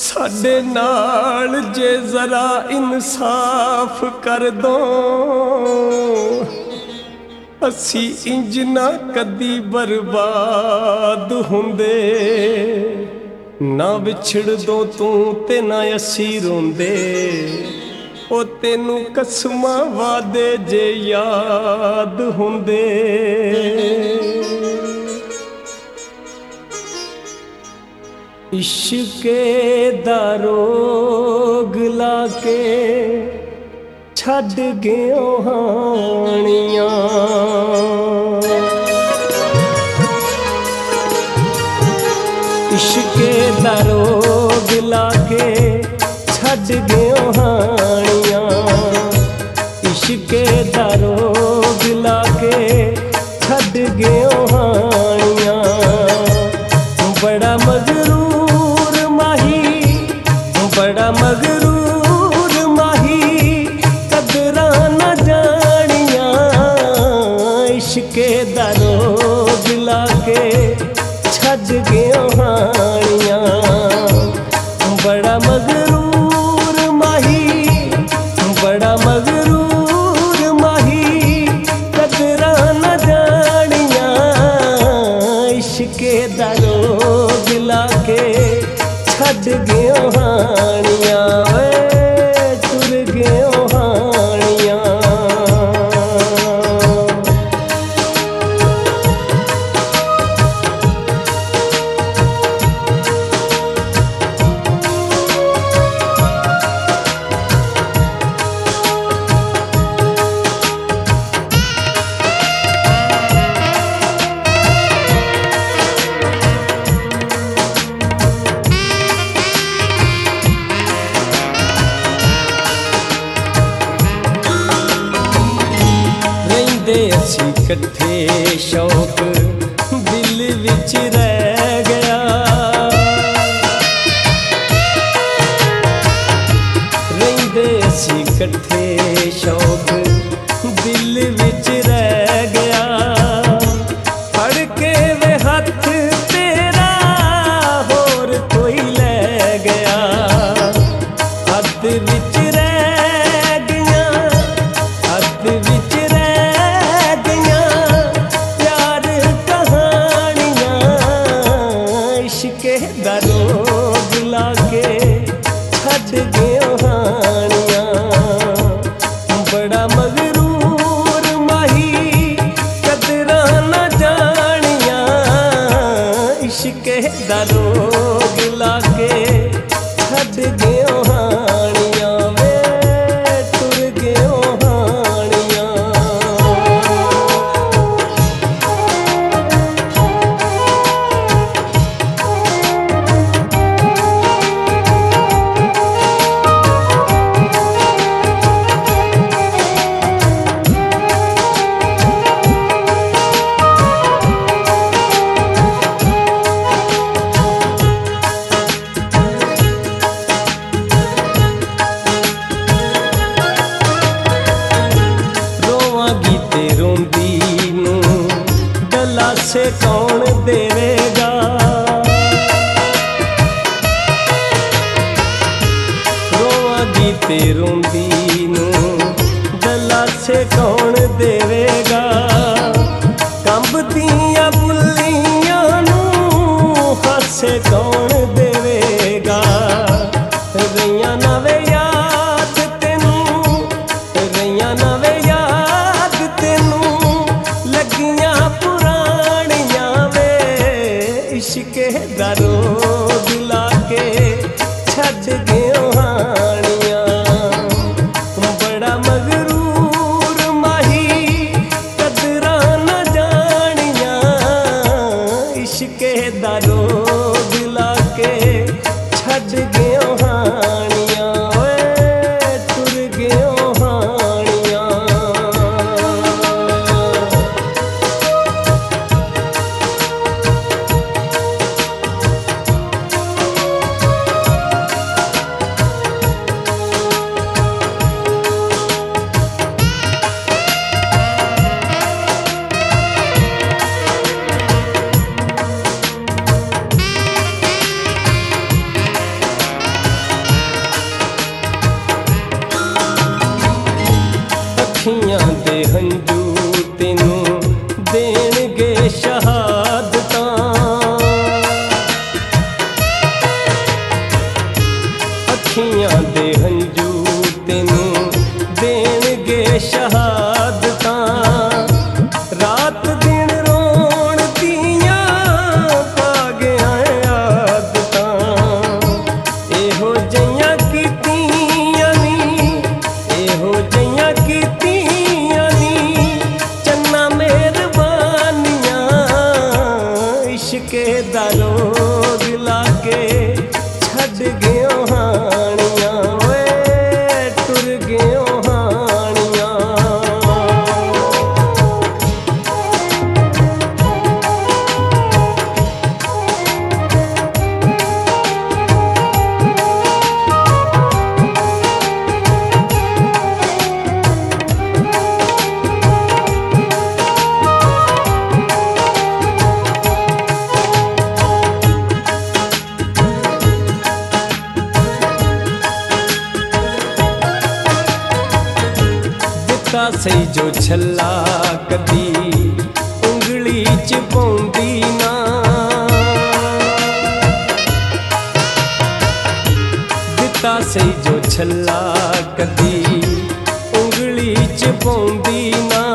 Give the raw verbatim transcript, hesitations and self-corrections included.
साडे नाल जे जरा इंसाफ कर दो, असी इंज ना कदी बर्बाद हुंदे। ना विछड़ दो तू ते ना असी रोंदे, ओ तेनू कसमां वादे जे याद हुंदे। इश्के दा रोग लाके छड्ड गयो हानियां, इश्के दा रोग लाके छड्ड गयो हानियां, इश्के दा रोग लाके छड्ड गयो हानियां। बड़ा मगरूर माही, बड़ा मगरूर माही, कदरां न जानियां। इश्के दा रोग लाके छड्ड गयो हानियां। बड़ा मगरूर माही, बड़ा मगरूर माही, कदरां न जानियां। इश्के दा रोग लाके छड्ड गयो हानियां, वे टुर गयो हानियां। असी कट्ठे शौक दिल विच रह गया, रहिंदे असी कट्ठे शौक दिल विच रह गया। फड़ के वे हथ तेरा होर कोई लै गया, हद विच रह गया, हद विच इश्के दा रोग लाके छड्ड गयो हानियां। बड़ा मगरूर माही, कदरां न जानियां। इश्के दा रोग लाके छड्ड गयो हानियां, वे टुर गयो हानियां। रोंदी नू दलासे कौन देवेगा, रोवांगी ते रोंदी नू दलासे कौन देवेगा। कंबदियां बुल्लियां नू हासे कौन देवेगा। रहियां ना वे याद तेनू, रहियां ना वे याद तेनू, लगियां पुरानियां वे। इश्के दा रोग लाके छड्ड गयो हानियां। बड़ा मगरूर माही, कदरां न जानियां। इश्के दा रोग लाके छड्ड गयो हानियां, वे टुर गयो हानियां। सही जो छला कदी उंगली च पौंदी ना, दिता सही जो छला कदी उंगली च पौंदी ना।